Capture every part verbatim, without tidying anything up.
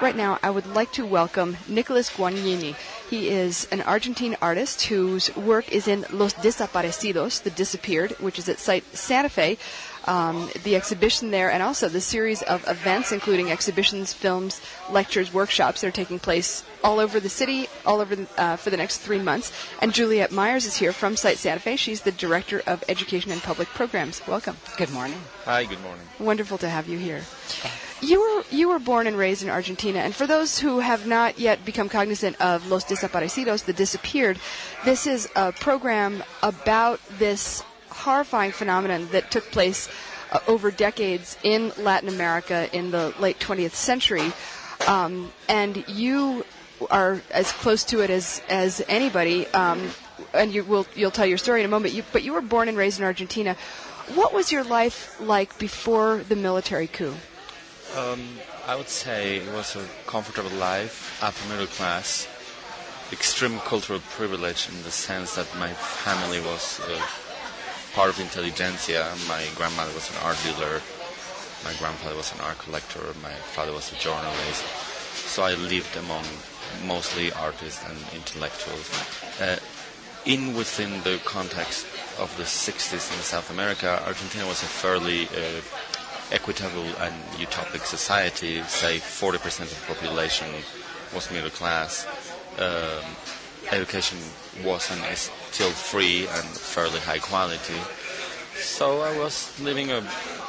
right now I would like to welcome Nicolas Guagnini. He is an Argentine artist whose work is in Los Desaparecidos, The Disappeared, which is at Site Santa Fe. Um, the exhibition there, and also the series of events, including exhibitions, films, lectures, workshops that are taking place all over the city, all over the, uh, for the next three months. And Juliette Myers is here from Site Santa Fe. She's the Director of Education and Public Programs. Welcome. Good morning. Hi, good morning. Wonderful to have you here. You were you were born and raised in Argentina, and for those who have not yet become cognizant of Los Desaparecidos, The Disappeared, this is a program about this horrifying phenomenon that took place uh, over decades in Latin America in the late twentieth century. Um, and you are as close to it as, as anybody, um, and you will, you'll tell your story in a moment, you, but you were born and raised in Argentina. What was your life like before the military coup? Um, I would say it was a comfortable life, upper middle class, extreme cultural privilege in the sense that my family was uh, part of intelligentsia. My grandmother was an art dealer, my grandfather was an art collector, my father was a journalist. So I lived among mostly artists and intellectuals. Uh, in within the context of the sixties in South America, Argentina was a fairly uh, equitable and utopic society. Say forty percent of the population was middle class. Um, education was and is still free and fairly high quality. So I was living a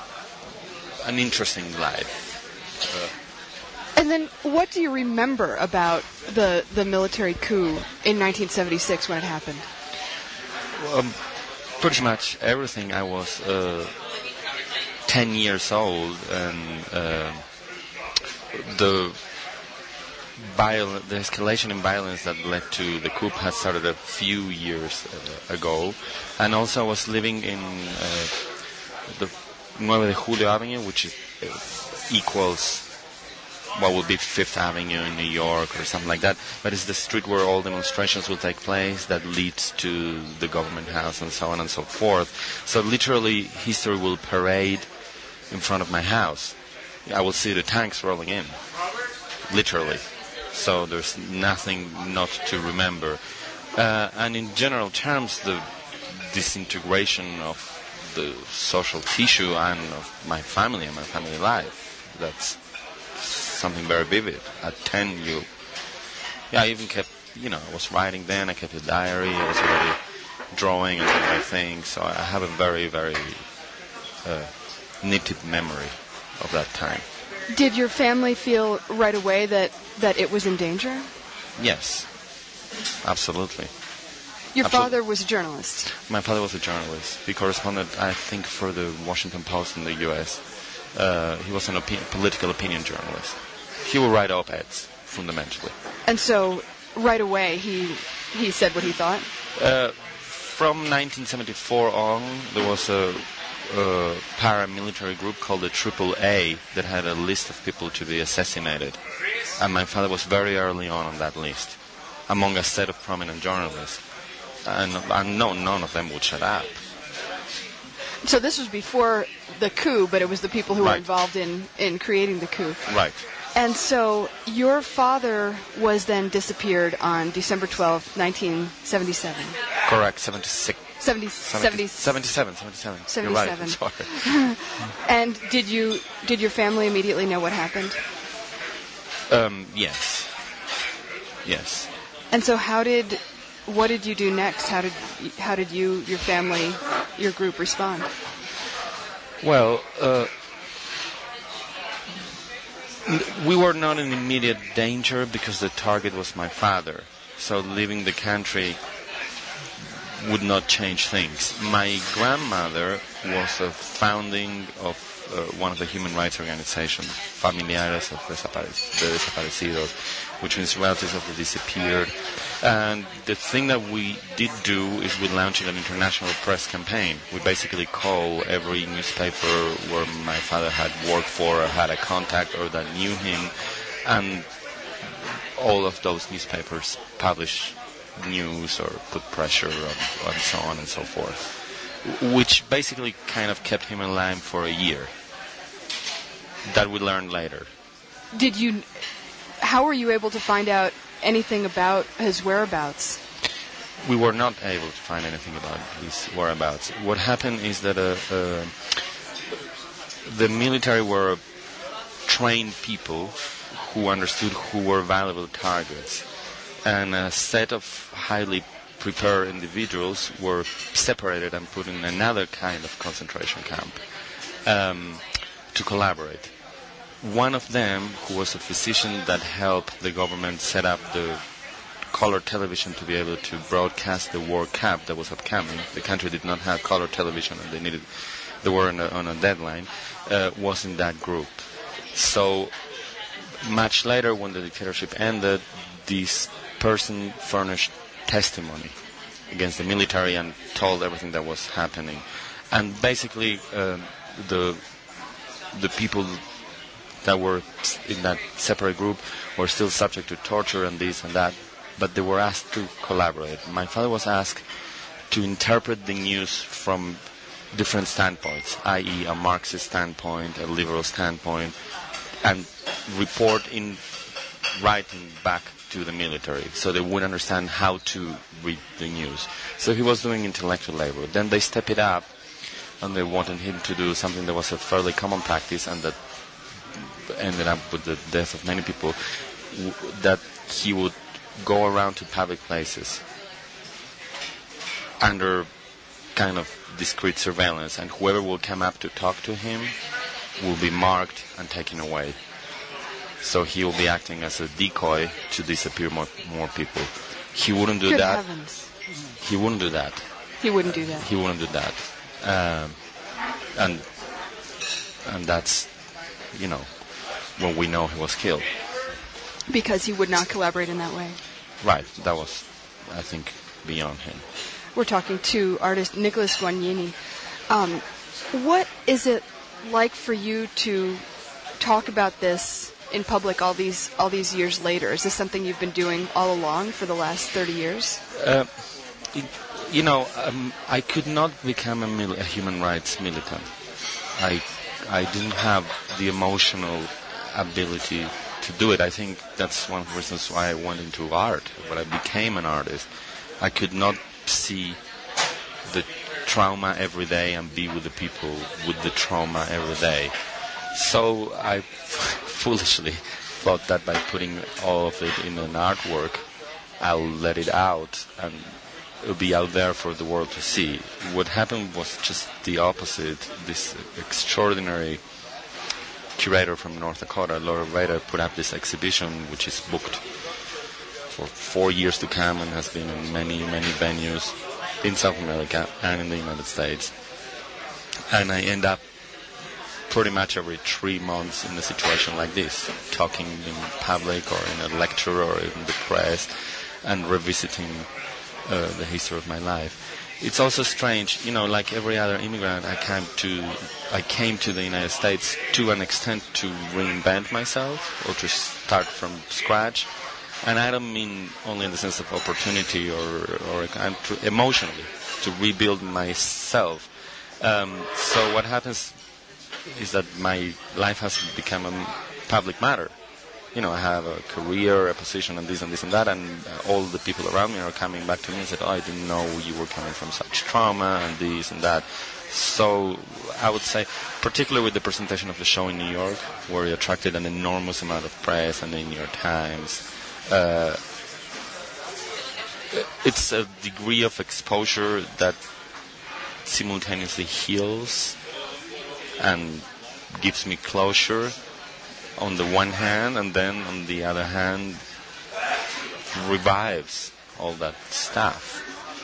an interesting life. Uh, and then what do you remember about the, the military coup in nineteen seventy-six when it happened? Um, pretty much everything. I was uh, ten years old, and uh, the viol- the escalation in violence that led to the coup had started a few years uh, ago, and also I was living in uh, the nueve de Julio Avenue, which is, uh, equals what would be Fifth Avenue in New York or something like that, but it's the street where all demonstrations will take place that leads to the government house and so on and so forth. So literally history will parade in front of my house. I will see the tanks rolling in, literally. So there's nothing not to remember. Uh, and in general terms, the disintegration of the social tissue and of my family and my family life, that's something very vivid. At ten, you... Yeah, I even kept, you know, I was writing then, I kept a diary, I was already drawing and doing my thing, so I have a very, very uh, knitted memory of that time. Did your family feel right away that, that it was in danger? Yes, absolutely. Your Absol- father was a journalist? My father was a journalist. He corresponded, I think, for the Washington Post in the U S Uh, he was an opi- political opinion journalist. He would write op-eds, fundamentally. And so, right away, he he said what he thought? Uh, from nineteen seventy-four on, there was a, a paramilitary group called the Triple A that had a list of people to be assassinated. And my father was very early on on that list, among a set of prominent journalists. And, and no, none of them would shut up. So this was before the coup, but it was the people who right. were involved in, in creating the coup. Right. And so your father was then disappeared on December twelfth, nineteen seventy-seven. Correct, seventy-six. seventy, seventy, seventy-seven, seventy-seven. seventy-seven. You're right, I'm sorry. And did you did your family immediately know what happened? Um, yes. Yes. And so how did, what did you do next? How did how did you, your family, your group respond? Well, uh, we were not in immediate danger because the target was my father. So leaving the country would not change things. My grandmother was a founding of uh, one of the human rights organizations, Familiares of Desaparec- the Desaparecidos, which means relatives of the disappeared. And the thing that we did do is we launched an international press campaign. We basically call every newspaper where my father had worked for or had a contact or that knew him, and all of those newspapers publish news or put pressure on, and so on and so forth, which basically kind of kept him alive for a year. That we learned later. Did you how were you able to find out anything about his whereabouts? We were not able to find anything about his whereabouts. What happened is that uh, uh, the military were trained people who understood who were valuable targets, and a set of highly prepared individuals were separated and put in another kind of concentration camp um, to collaborate. One of them, who was a physician that helped the government set up the color television to be able to broadcast the World Cup that was upcoming. The country did not have color television, and they needed, they were on a, on a deadline, uh, was in that group. So much later, when the dictatorship ended, this person furnished testimony against the military and told everything that was happening. And basically, uh, the the people that were in that separate group were still subject to torture and this and that, but they were asked to collaborate. My father was asked to interpret the news from different standpoints, that is a Marxist standpoint, a liberal standpoint, and report in writing back to the military so they would understand how to read the news. So he was doing intellectual labor. Then they stepped it up, and they wanted him to do something that was a fairly common practice and that ended up with the death of many people, w- that he would go around to public places under kind of discreet surveillance, and whoever will come up to talk to him will be marked and taken away. So he will be acting as a decoy to disappear more, more people. He wouldn't do Good that. Heavens. He wouldn't do that. He wouldn't do that. He wouldn't do that. Um, and and that's, you know, when we know he was killed. Because he would not collaborate in that way. Right. That was, I think, beyond him. We're talking to artist Nicholas Guagnini. Um, what is it like for you to talk about this in public all these all these years later? Is this something you've been doing all along for the last thirty years? Uh, it, you know, um, I could not become a, mil- a human rights militant. I I didn't have the emotional ability to do it. I think that's one of the reasons why I went into art, but I became an artist. I could not see the trauma every day and be with the people with the trauma every day. So I foolishly thought that by putting all of it in an artwork, I'll let it out and it'll be out there for the world to see. What happened was just the opposite. This extraordinary curator from North Dakota, Laura Rader, put up this exhibition which is booked for four years to come and has been in many, many venues in South America and in the United States. And I end up pretty much every three months in a situation like this, talking in public or in a lecture or in the press and revisiting uh, the history of my life. It's also strange, you know, like every other immigrant, I came to I came to the United States to an extent to reinvent myself or to start from scratch. And I don't mean only in the sense of opportunity or, or to emotionally, to rebuild myself. Um, so what happens is that my life has become a public matter. You know, I have a career, a position, and this and this and that, and uh, all the people around me are coming back to me and said, oh, I didn't know you were coming from such trauma and this and that. So I would say, particularly with the presentation of the show in New York, where it attracted an enormous amount of press and the New York Times, uh, it's a degree of exposure that simultaneously heals and gives me closure on the one hand, and then on the other hand revives all that stuff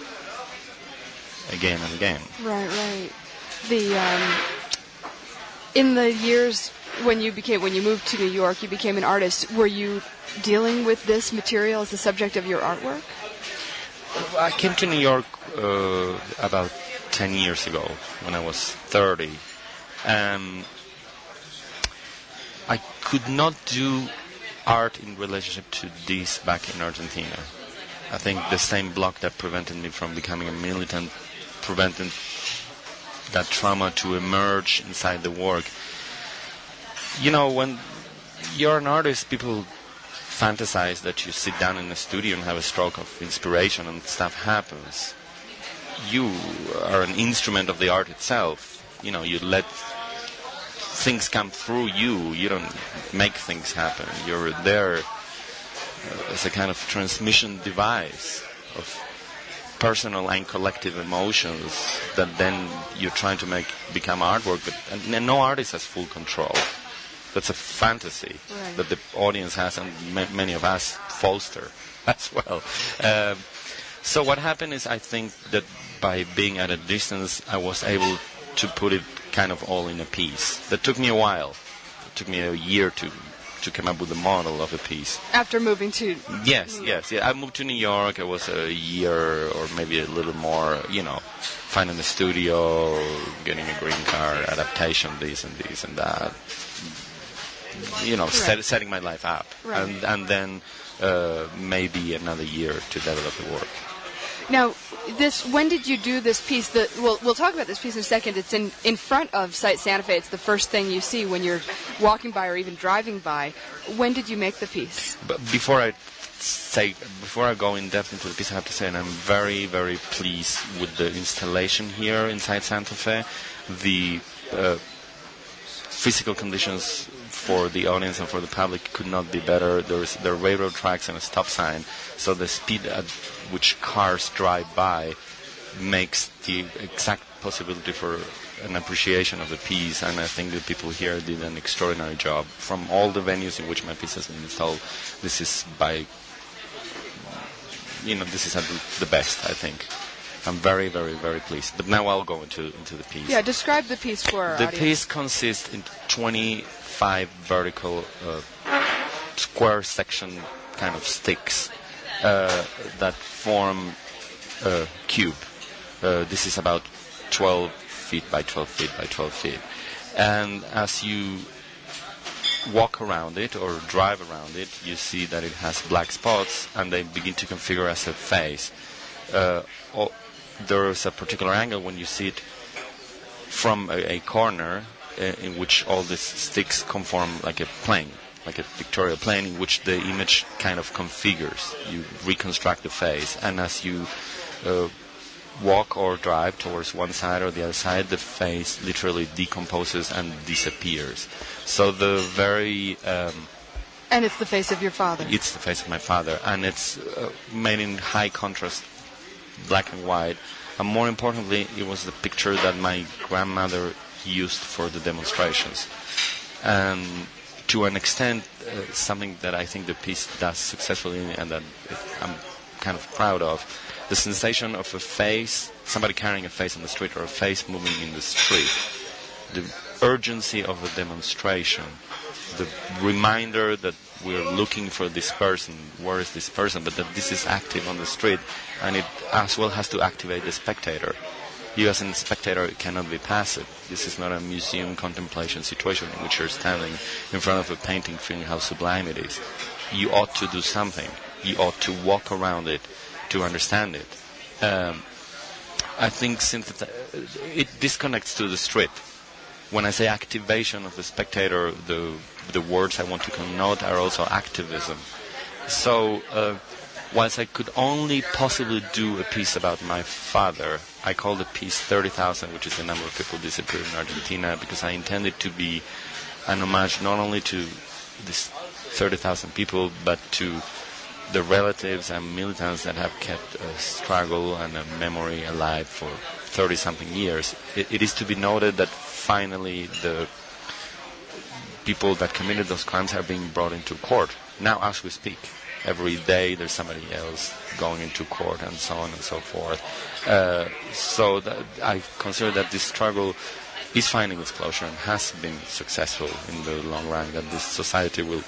again and again. Right, right. The um, in the years when you became when you moved to New York, you became an artist. Were you dealing with this material as the subject of your artwork? I came to New York uh, about ten years ago when I was thirty. Um, I could not do art in relationship to this back in Argentina. I think the same block that prevented me from becoming a militant prevented that trauma to emerge inside the work. You know, when you're an artist, people fantasize that you sit down in a studio and have a stroke of inspiration and stuff happens. You are an instrument of the art itself. You know, you let things come through you. You don't make things happen. You're there uh, as a kind of transmission device of personal and collective emotions that then you're trying to make become artwork. But and, and no artist has full control. That's a fantasy right. that the audience has, and ma- many of us foster as well. Um, so what happened is, I think that by being at a distance, I was able to put it kind of all in a piece. That took me a while. It took me a year to to come up with the model of a piece. After moving to yes, yes, yeah. I moved to New York. It was a year or maybe a little more. You know, finding a studio, getting a green card, adaptation, this and this and that. You know, right. set, setting my life up, right. and and then uh, maybe another year to develop the work. Now, this when did you do this piece? The, we'll, we'll talk about this piece in a second. It's in, in front of Site Santa Fe. It's the first thing you see when you're walking by or even driving by. When did you make the piece? But before I say, before I go in depth into the piece, I have to say, and I'm very, very pleased with the installation here inside Santa Fe. The uh, physical conditions for the audience and for the public could not be better. There's there are railroad tracks and a stop sign, so the speed at which cars drive by makes the exact possibility for an appreciation of the piece, and I think the people here did an extraordinary job. From all the venues in which my piece has been installed, this is by, you know, this is at the best, I think. I'm very, very, very pleased. But now I'll go into into the piece. Yeah, describe the piece for our The audience. piece consists in twenty-five vertical uh, square section kind of sticks uh, that form a cube. Uh, this is about twelve feet by twelve feet by twelve feet. And as you walk around it or drive around it, you see that it has black spots, and they begin to configure as a face. Uh, all, there is a particular angle when you see it from a, a corner uh, in which all these sticks conform like a plane, like a pictorial plane in which the image kind of configures. You reconstruct the face, and as you uh, walk or drive towards one side or the other side, the face literally decomposes and disappears. So the very... Um, and it's the face of your father. It's the face of my father, and it's uh, made in high contrast, black and white. And more importantly, it was the picture that my grandmother used for the demonstrations. And to an extent, uh, something that I think the piece does successfully and that I'm kind of proud of, the sensation of a face, somebody carrying a face on the street or a face moving in the street, the urgency of a demonstration, the reminder that we're looking for this person, where is this person, but that this is active on the street, and it as well has to activate the spectator. You as a spectator cannot be passive. This is not a museum contemplation situation in which you're standing in front of a painting feeling how sublime it is. You ought to do something. You ought to walk around it to understand it. Um, I think since it, it disconnects to the street. When I say activation of the spectator, the the words I want to connote are also activism. So, uh, whilst I could only possibly do a piece about my father, I called the piece thirty thousand, which is the number of people disappeared in Argentina, because I intended to be an homage not only to these thirty thousand people, but to the relatives and militants that have kept a struggle and a memory alive for thirty-something years. It, it is to be noted that finally the people that committed those crimes are being brought into court. Now, as we speak, every day there's somebody else going into court and so on and so forth. Uh, so that I consider that this struggle is finding its closure and has been successful in the long run, that this society will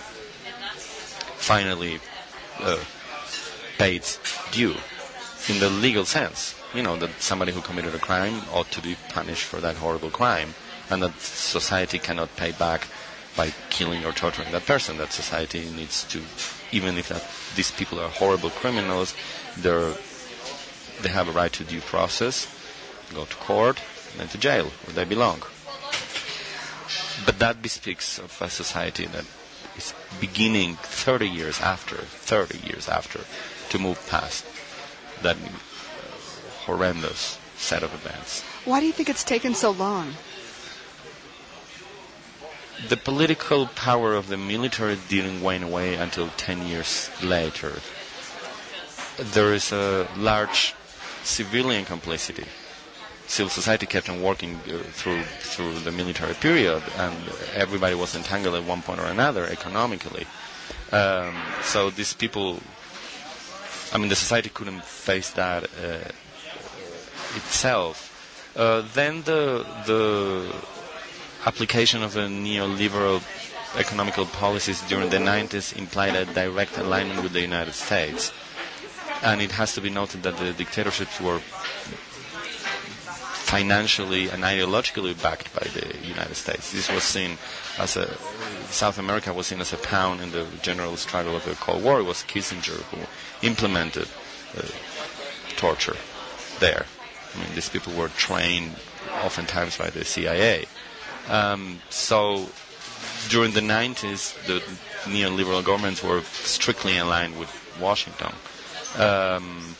finally uh, pay its due in the legal sense. You know, that somebody who committed a crime ought to be punished for that horrible crime, and that society cannot pay back by killing or torturing that person. That society needs to, even if that, these people are horrible criminals, they're, they have a right to due process, go to court, and to jail, where they belong. But that bespeaks of a society that is beginning thirty years after, thirty years after, to move past that uh, horrendous set of events. Why do you think it's taken so long? The political power of the military didn't wane away until ten years later. There is a large civilian complicity. Civil society kept on working uh, through through the military period, and everybody was entangled at one point or another economically. Um, so these people, I mean, the society couldn't face that uh, itself. Uh, then the the application of the neoliberal economical policies during the nineties implied a direct alignment with the United States. And it has to be noted that the dictatorships were financially and ideologically backed by the United States. This was seen as a, South America was seen as a pawn in the general struggle of the Cold War. It was Kissinger who implemented uh, torture there. I mean, these people were trained oftentimes by the C I A. Um, so during the nineties, the neoliberal governments were strictly aligned with Washington. Um,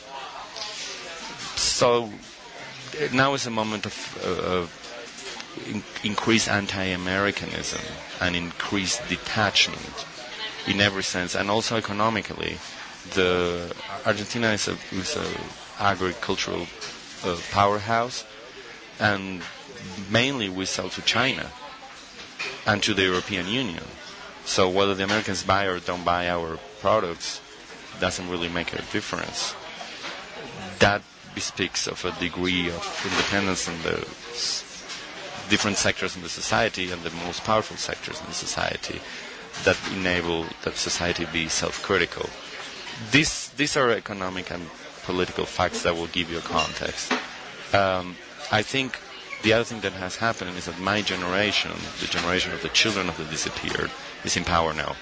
so now is a moment of uh, in- increased anti-Americanism and increased detachment in every sense, and also economically. The Argentina is a, is a agricultural uh, powerhouse, and mainly we sell to China and to the European Union. So whether the Americans buy or don't buy our products doesn't really make a difference. That bespeaks of a degree of independence in the s- different sectors in the society and the most powerful sectors in the society that enable that society be self-critical. These these are economic and political facts that will give you a context. Um, I think the other thing that has happened is that my generation, the generation of the children of the disappeared, is in power now.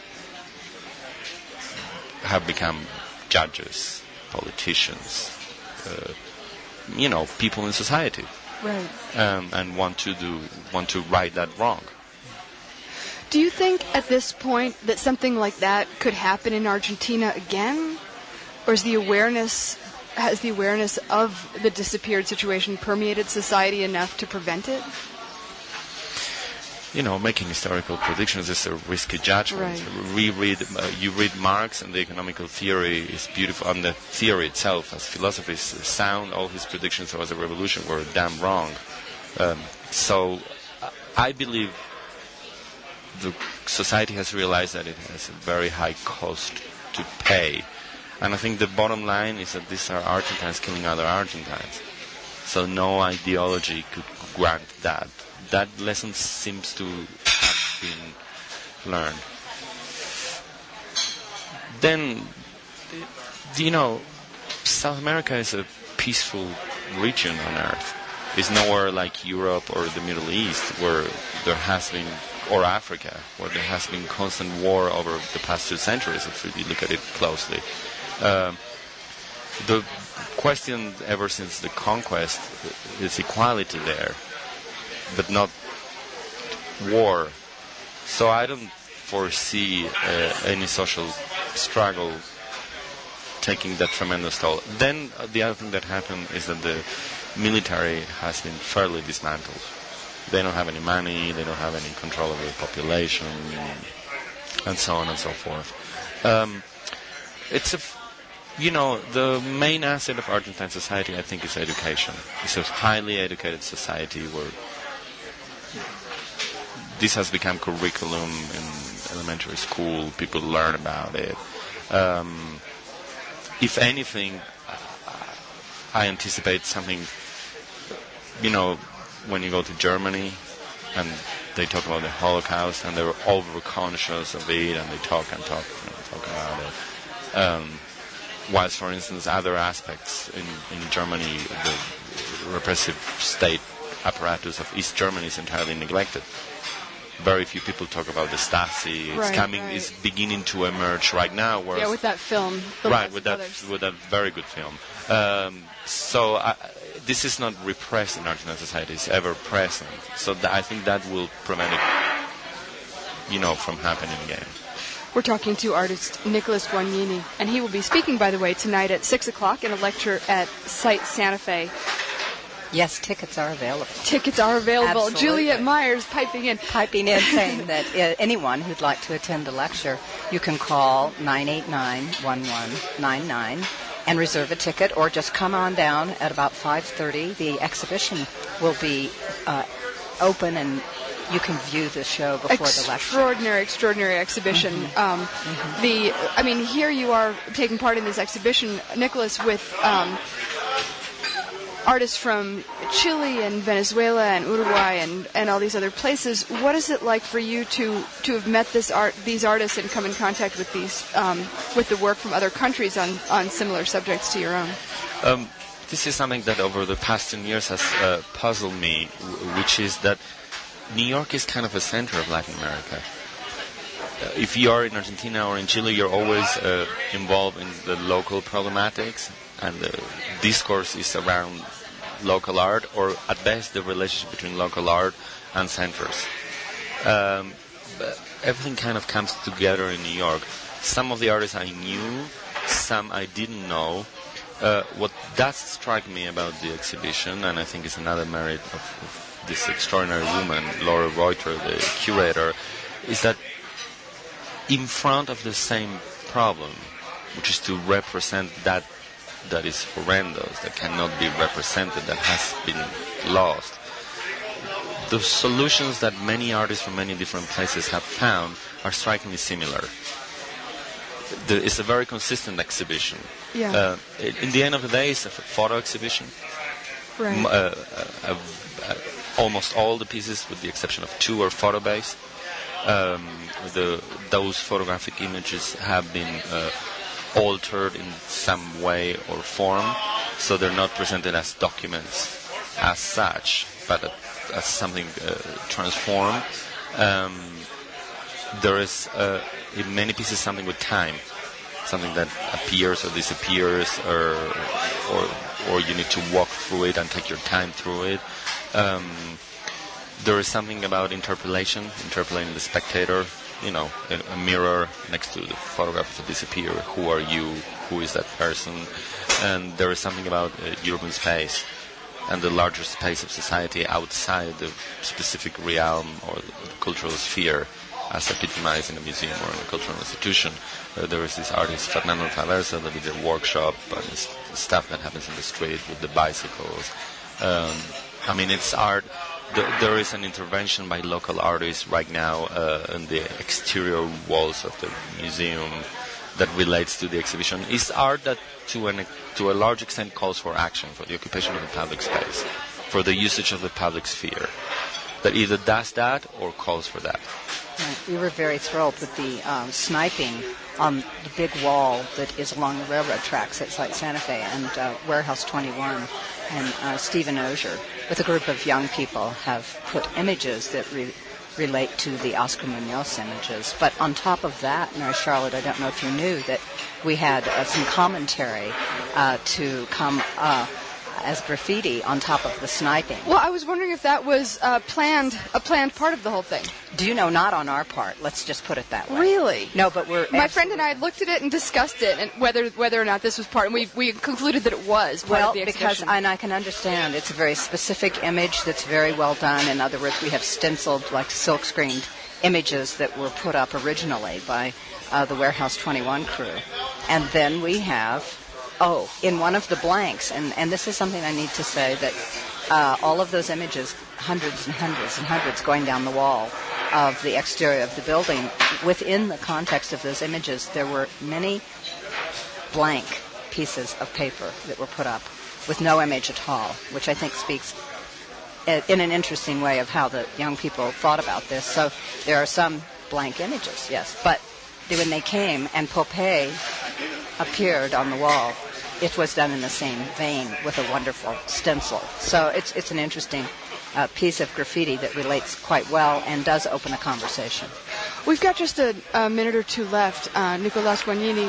Have become judges, politicians, uh, you know, people in society, right? Um, and want to do want to right that wrong. Do you think at this point that something like that could happen in Argentina again, or is the awareness has the awareness of the disappeared situation permeated society enough to prevent it? You know, making historical predictions is a risky judgment. Right. Reread, uh, you read Marx, and the economical theory is beautiful. And the theory itself, as philosophy, is sound. All his predictions about the revolution were damn wrong. Um, so, I believe the society has realized that it has a very high cost to pay. And I think the bottom line is that these are Argentines killing other Argentines. So no ideology could grant that. That lesson seems to have been learned. Then, you know, South America is a peaceful region on Earth. It's nowhere like Europe or the Middle East, where there has been, or Africa, where there has been constant war over the past two centuries, if you look at it closely. Uh, the question ever since the conquest is equality there, but not war. So I don't foresee uh, any social struggle taking that tremendous toll. Then uh, the other thing that happened is that the military has been fairly dismantled. They don't have any money, they don't have any control over the population, and so on and so forth. Um, it's a, f- you know, the main asset of Argentine society, I think, is education. It's a highly educated society where this has become curriculum in elementary school. People learn about it. Um, if anything, I anticipate something, you know, when you go to Germany and they talk about the Holocaust and they're over-conscious of it and they talk and talk and talk about it. Um, whilst, for instance, other aspects in, in Germany, the repressive state apparatus of East Germany is entirely neglected. Very few people talk about the Stasi. It's right, coming, right. it's beginning to emerge right now. Yeah, with that film. The Right, Last with that, Brothers. with that very good film. Um, so I, this is not repressed in Argentine society; it's ever present. So th- I think that will prevent it, you know, from happening again. We're talking to artist Nicholas Guagnini, and he will be speaking, by the way, tonight at six o'clock in a lecture at Site Santa Fe. Yes, tickets are available. Tickets are available. Absolutely. Juliet Myers piping in. Piping in saying that uh, anyone who'd like to attend the lecture, you can call nine eight nine, one one nine nine and reserve a ticket, or just come on down at about five thirty. The exhibition will be uh, open, and you can view the show before the lecture. Extraordinary, extraordinary exhibition. Mm-hmm. Um, mm-hmm. The, I mean, here you are taking part in this exhibition, Nicholas, with um, artists from Chile and Venezuela and Uruguay and, and all these other places. What is it like for you to, to have met this art, these artists and come in contact with these um, with the work from other countries on, on similar subjects to your own? Um, this is something that over the past ten years has uh, puzzled me, which is that New York is kind of a center of Latin America. Uh, if you are in Argentina or in Chile, you're always uh, involved in the local problematics, and the discourse is around local art, or at best the relationship between local art and centers. Um, but everything kind of comes together in New York. Some of the artists I knew, some I didn't know. Uh, what does strike me about the exhibition, and I think it's another merit of, of this extraordinary woman, Laura Reuter, the curator, is that in front of the same problem, which is to represent that that is horrendous, that cannot be represented, that has been lost, the solutions that many artists from many different places have found are strikingly similar. The, it's a very consistent exhibition. Yeah. Uh, it, in the end of the day, it's a photo exhibition. Right. M- uh, uh, uh, almost all the pieces, with the exception of two, are photo-based. Um, the, those photographic images have been uh, altered in some way or form, so they're not presented as documents as such, but as something uh, transformed. Um, there is, uh, in many pieces, something with time, something that appears or disappears, or or or you need to walk through it and take your time through it. Um, there is something about interpolation, interpolating the spectator, you know, a, a mirror next to the photograph of a disappear. Who are you? Who is that person? And there is something about uh, urban space and the larger space of society outside the specific realm or the, the cultural sphere, as epitomized in a museum or in a cultural institution. Uh, there is this artist, Fernando Traversa, that did a workshop on this stuff that happens in the street with the bicycles. Um, I mean, it's art. Th- there is an intervention by local artists right now uh, in the exterior walls of the museum that relates to the exhibition. It's art that, to, an, to a large extent, calls for action, for the occupation of the public space, for the usage of the public sphere, that either does that or calls for that. Right. We were very thrilled with the um, sniping on the big wall that is along the railroad tracks at Site Santa Fe and uh, Warehouse twenty-one. And uh, Stephen Ozier, with a group of young people, have put images that re- relate to the Oscar Munoz images. But on top of that, Mary Charlotte, I don't know if you knew that we had uh, some commentary uh, to come uh, as graffiti on top of the sniping. Well, I was wondering if that was uh, planned, a planned part of the whole thing. Do you know? Not on our part. Let's just put it that way. Really? No, but we're... My friend and I looked at it and discussed it, and whether whether or not this was part, and we we concluded that it was part well, of the exhibition. Well, because, and I can understand, it's a very specific image that's very well done. In other words, we have stenciled, like silk-screened images that were put up originally by uh, the Warehouse twenty-one crew. And then we have... Oh, in one of the blanks, and, and this is something I need to say, that uh, all of those images, hundreds and hundreds and hundreds going down the wall of the exterior of the building, within the context of those images, there were many blank pieces of paper that were put up with no image at all, which I think speaks in an interesting way of how the young people thought about this. So there are some blank images, yes, but when they came and Popeye appeared on the wall, it was done in the same vein with a wonderful stencil. So it's it's an interesting uh, piece of graffiti that relates quite well and does open a conversation. We've got just a, a minute or two left. Uh, Nicolas Guagnini,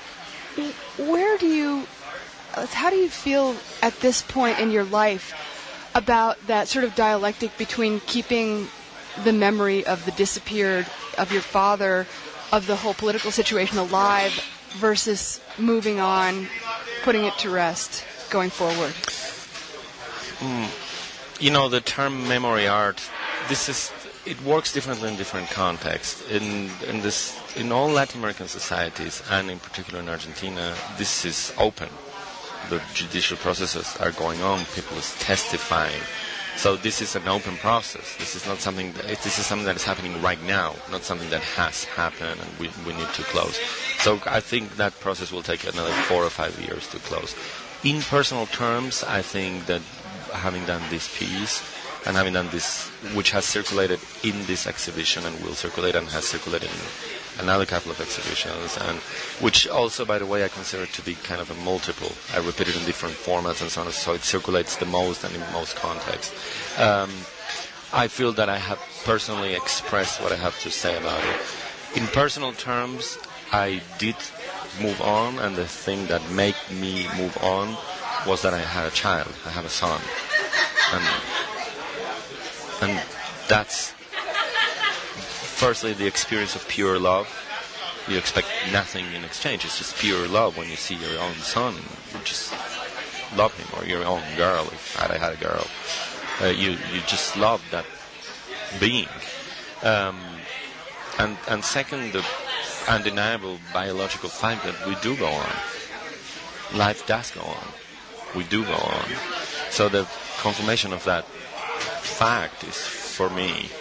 where do you, how do you feel at this point in your life about that sort of dialectic between keeping the memory of the disappeared, of your father, of the whole political situation alive versus moving on, putting it to rest, going forward? Mm. You know, the term memory art, this is, it works differently in different contexts. In in this, in all Latin American societies, and in particular in Argentina, this is open. The judicial processes are going on. People is testifying. So this is an open process. This is not something that, this is something that is happening right now, not something that has happened and we, we need to close. So I think that process will take another four or five years to close. In personal terms, I think that having done this piece and having done this, which has circulated in this exhibition and will circulate and has circulated in another couple of exhibitions, and which also, by the way, I consider to be kind of a multiple. I repeat it in different formats and so on, so it circulates the most and in most contexts. Um, I feel that I have personally expressed what I have to say about it. In personal terms, I did move on, and the thing that made me move on was that I had a child. I have a son. And, and that's firstly the experience of pure love. You expect nothing in exchange. It's just pure love when you see your own son. You just love him, or your own girl. If I had a girl, uh, you you just love that being. Um, and and second, the undeniable biological fact that we do go on. Life does go on. We do go on. So the confirmation of that fact is, for me,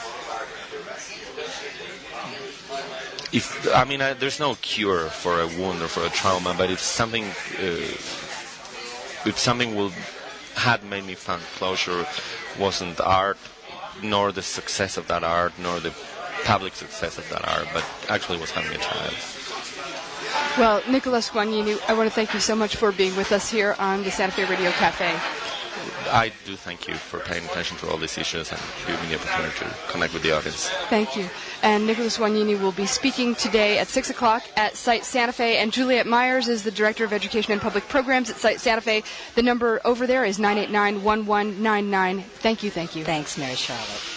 if I mean, I, there's no cure for a wound or for a trauma, but if something, uh, if something will had made me find closure, wasn't art, nor the success of that art, nor the public success of that art, but actually was having a child. Well, Nicolas Guagnini, I want to thank you so much for being with us here on the Santa Fe Radio Cafe. I do thank you for paying attention to all these issues and giving me the opportunity to connect with the audience. Thank you. And Nicolas Guagnini will be speaking today at six o'clock at Site Santa Fe. And Juliet Myers is the Director of Education and Public Programs at Site Santa Fe. The number over there is nine eight nine, one one nine nine. Thank you, thank you. Thanks, Mary Charlotte.